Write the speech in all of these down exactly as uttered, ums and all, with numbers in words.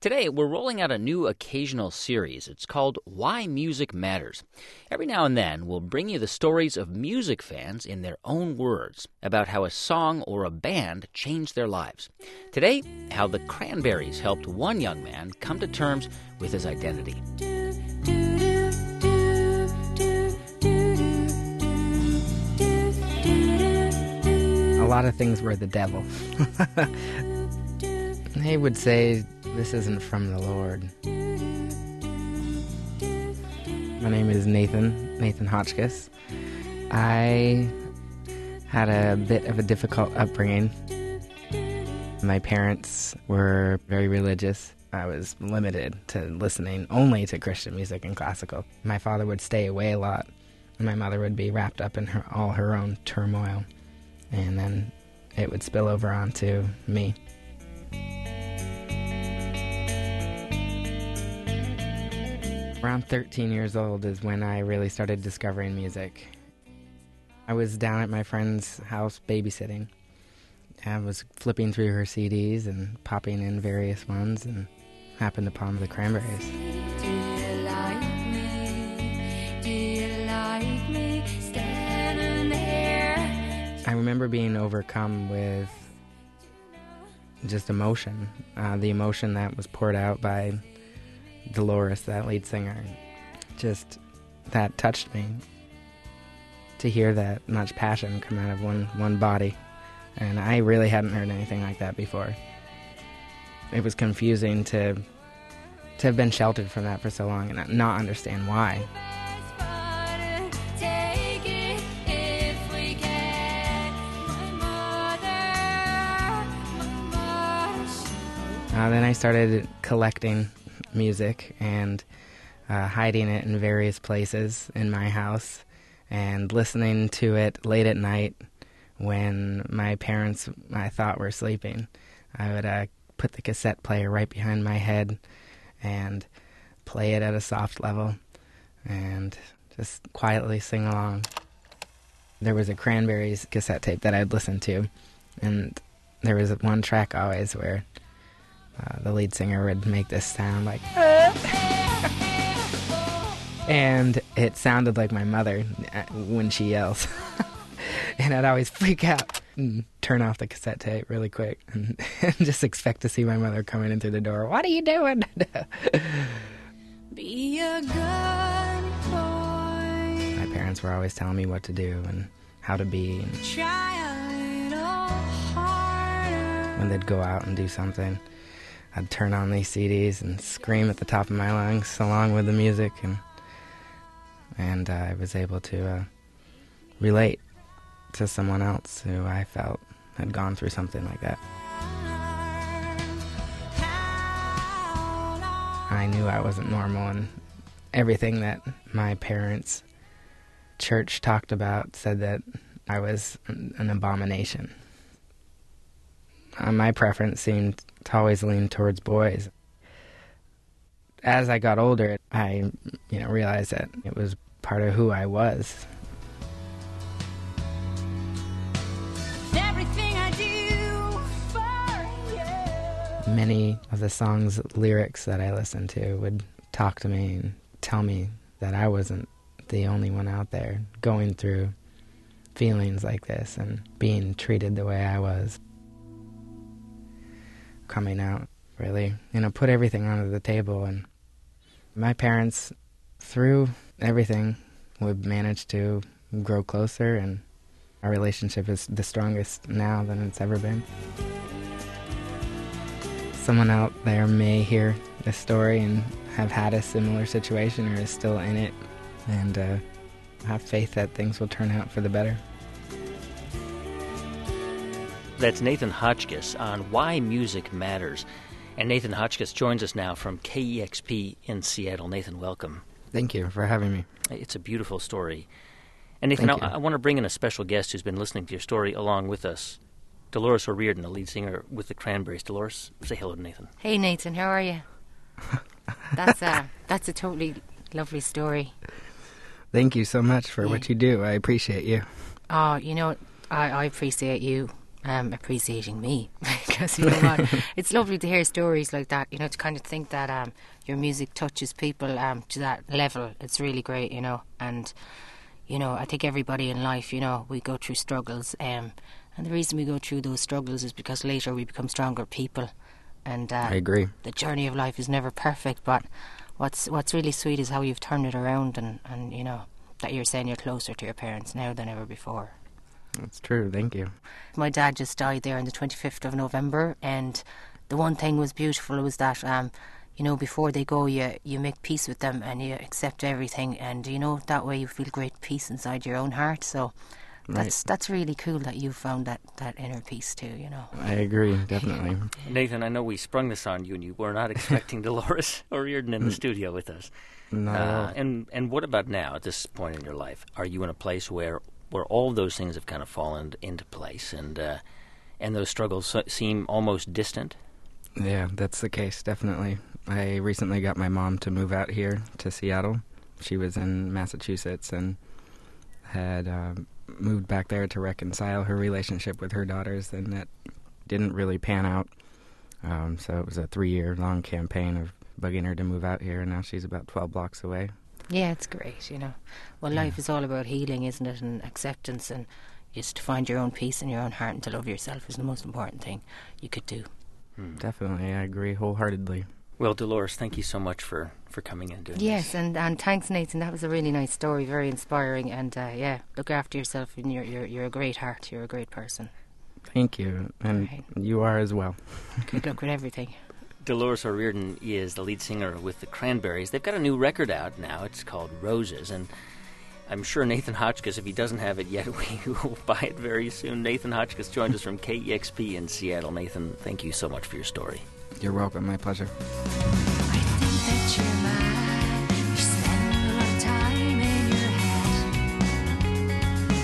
Today, we're rolling out a new occasional series. It's called Why Music Matters. Every now and then, we'll bring you the stories of music fans in their own words about how a song or a band changed their lives. Today, how the Cranberries helped one young man come to terms with his identity. A lot of things were the devil. They would say, "This isn't from the Lord." My name is Nathan, Nathan Hotchkiss. I had a bit of a difficult upbringing. My parents were very religious. I was limited to listening only to Christian music and classical. My father would stay away a lot, and my mother would be wrapped up in her, all her own turmoil. And then it would spill over onto me. Around thirteen years old is when I really started discovering music. I was down at my friend's house babysitting. I was flipping through her C Ds and popping in various ones and happened upon the Cranberries. Do you like me? Do you like me? Standing there. I remember being overcome with just emotion, uh, the emotion that was poured out by Dolores, that lead singer. Just, that touched me. To hear that much passion come out of one, one body. And I really hadn't heard anything like that before. It was confusing to, to have been sheltered from that for so long and not understand why. Uh, then I started collecting music and uh, hiding it in various places in my house and listening to it late at night when my parents, I thought, were sleeping. I would uh, put the cassette player right behind my head and play it at a soft level and just quietly sing along. There was a Cranberries cassette tape that I'd listen to, and there was one track always where Uh, the lead singer would make this sound like, and it sounded like my mother when she yells. And I'd always freak out and turn off the cassette tape really quick and, and just expect to see my mother coming in through the door. "What are you doing?" Be a good boy. My parents were always telling me what to do and how to be. And Try a little harder. when they'd go out and do something, I'd turn on these C Ds and scream at the top of my lungs along with the music, and and uh, I was able to uh, relate to someone else who I felt had gone through something like that. I knew I wasn't normal, and everything that my parents' church talked about said that I was an, an abomination. Uh, my preference seemed to always lean towards boys. As I got older, I, you know, realized that it was part of who I was. Everything I do for you. Many of the songs' lyrics that I listened to would talk to me and tell me that I wasn't the only one out there going through feelings like this and being treated the way I was. Coming out really, you know, put everything onto the table, and my parents, through everything, would manage to grow closer, and our relationship is the strongest now than it's ever been. Someone out there may hear this story and have had a similar situation or is still in it, and uh, have faith that things will turn out for the better. That's Nathan Hotchkiss on Why Music Matters. And Nathan Hotchkiss joins us now from K E X P in Seattle. Nathan, welcome. Thank you for having me. It's a beautiful story. And Nathan, I, I want to bring in a special guest who's been listening to your story along with us. Dolores O'Riordan, the lead singer with the Cranberries. Dolores, say hello to Nathan. Hey Nathan, how are you? That's a that's a totally lovely story. Thank you so much for Yeah. what you do. I appreciate you. Oh, you know, I, I appreciate you. um, appreciating me. Because, you know what, it's lovely to hear stories like that, you know, to kind of think that um, your music touches people um, to that level. It's really great, you know. And, you know, I think everybody in life, you know, we go through struggles. Um, and the reason we go through those struggles is because later we become stronger people. And uh, I agree. the journey of life is never perfect, but what's what's really sweet is how you've turned it around, and, and you know, that you're saying you're closer to your parents now than ever before. That's true. Thank you. My dad just died there on the twenty-fifth of November, and the one thing was beautiful was that, um, you know, before they go, you, you make peace with them and you accept everything, and, you know, that way you feel great peace inside your own heart. So that's Right. that's really cool that you found that, that inner peace too, you know. I agree, definitely. Nathan, I know we sprung this on you, and you were not expecting Dolores O'Riordan in the studio with us. Not at all. Uh, and and what about now, at this point in your life? Are you in a place where where all those things have kind of fallen into place, and uh, and those struggles so- seem almost distant? Yeah, that's the case, definitely. I recently got my mom to move out here to Seattle. She was in Massachusetts and had uh, moved back there to reconcile her relationship with her daughters, and that didn't really pan out. Um, so it was a three-year-long campaign of bugging her to move out here, and now she's about twelve blocks away. Yeah, it's great, you know. Well, life is all about healing, isn't it, and acceptance, and just to find your own peace in your own heart and to love yourself is the most important thing you could do. Definitely, I agree wholeheartedly. Well, Dolores, thank you so much for, for coming and doing Yes, this. and, and thanks, Nathan. That was a really nice story, very inspiring, and uh, yeah, look after yourself, and you're, you're, you're a great heart, you're a great person. Thank you, and Right. you are as well. Good luck with everything. Dolores O'Riordan is the lead singer with the Cranberries. They've got a new record out now. It's called Roses, and I'm sure Nathan Hotchkiss, if he doesn't have it yet, we will buy it very soon. Nathan Hotchkiss joined us from K E X P in Seattle. Nathan, thank you so much for your story. You're welcome, my pleasure. I think that you're mine. You spend a lot of time in your head.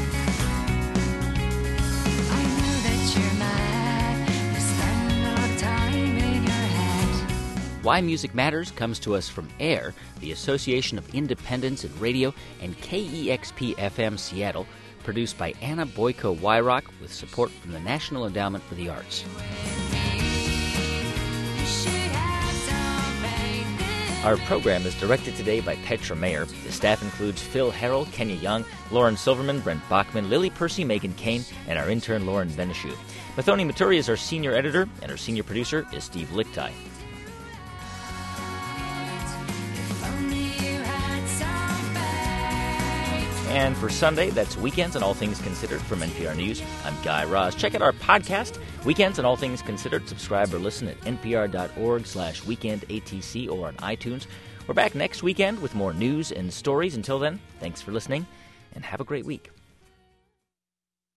I know that you're mine. You spend a lot of time in your head. Why Music Matters comes to us from AIR, the Association of Independents in Radio, and K E X P F M Seattle, produced by Anna Boyko Wyrock with support from the National Endowment for the Arts. You should have some faith in Our program is directed today by Petra Mayer. The staff includes Phil Harrell, Kenya Young, Lauren Silverman, Brent Bachman, Lily Percy, Megan Kane, and our intern Lauren Venishu. Mathoni Maturi is our senior editor, and our senior producer is Steve Lichtai. if only you had some faith. And for Sunday, that's Weekends and All Things Considered from N P R News. I'm Guy Raz. Check out our podcast, Weekends and All Things Considered. Subscribe or listen at npr.org slash weekend ATC or on iTunes. We're back next weekend with more news and stories. Until then, thanks for listening and have a great week.